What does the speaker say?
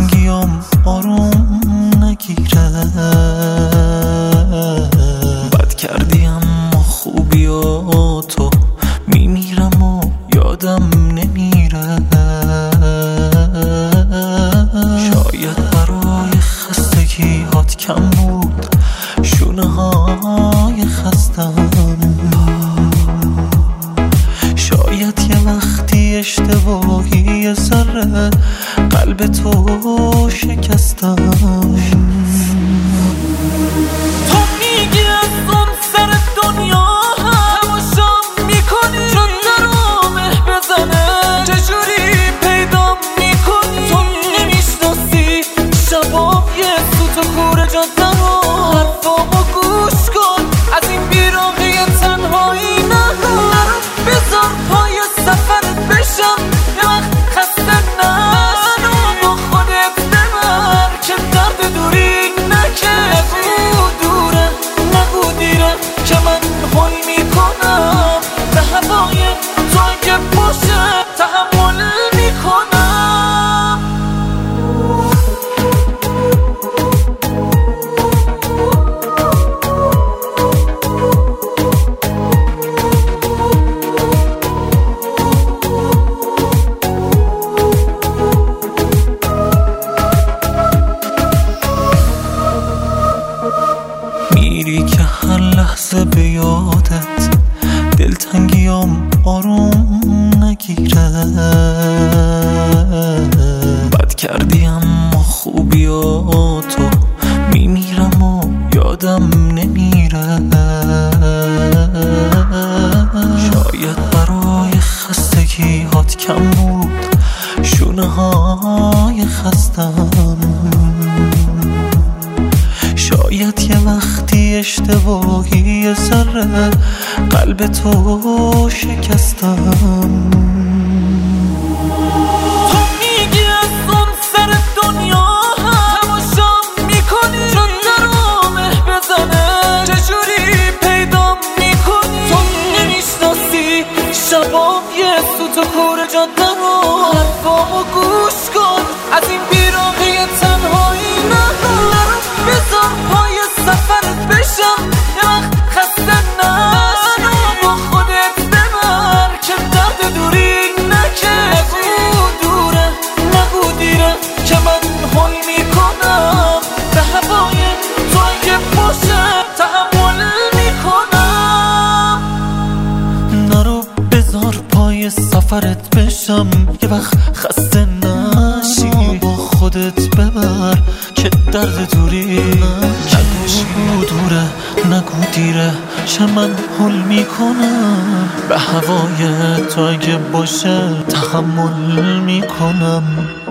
دلتنگیام آروم نگیره. بد کردی اما خوبیاتو میمیرم و یادم نمیره. شاید برای خستگیات کم بود شونه های خستم. شاید یه وقتی اشتباهی یه ذره قلب تو شکستم. تو میگی از اون سر دنیا تماشام میکنی چون درو مه بزنه. چجوری پیدا میکنی تو نمیشناسی شبام یه سوت و کوره جاده رو. حرفامو گوش کن از این بیراقی تنهایی نرو. بذار پای سفرت بشم یه وقت خسته نشو. با خودت ببر که درد دوری نکش. نگو دوره نگو دیره که من حل میکنم به هوای تو اگه باشه تحمل میکنم. میری که هر لحظه به یادت دلتنگیام آروم نگیره. بد کردی اما خوبیاتو میمیرم و یادم نمیره. شاید برای خستگیات کم بود شونه های خستم. شاید یه وقتی اشتباهی یه ذره قلب تو شکستم. تو میگی از اون سر دنیا تماشام میکنی چون درو مه بزنه. چجوری پیدا میکنی تو نمیشناسی شبام یه سوت و کوره جاده رو. حرفامو گوش کن از این بیراقی تنهایی نرو. بذار پای سفرت بشم یه وقت خسته نشو. با خودت ببر که درد دوری نکش. نگو دوره نگو دیره که من حل میکنم به هوای تو اگه باشه تحمل میکنم. نرو بذار پای سفرت بشم یه وقت خسته نشی. با خودت ببر که درد دوری نگو دوره نگو دیره چه من حل میکنم به هوای تو اگه باشه تحمل میکنم.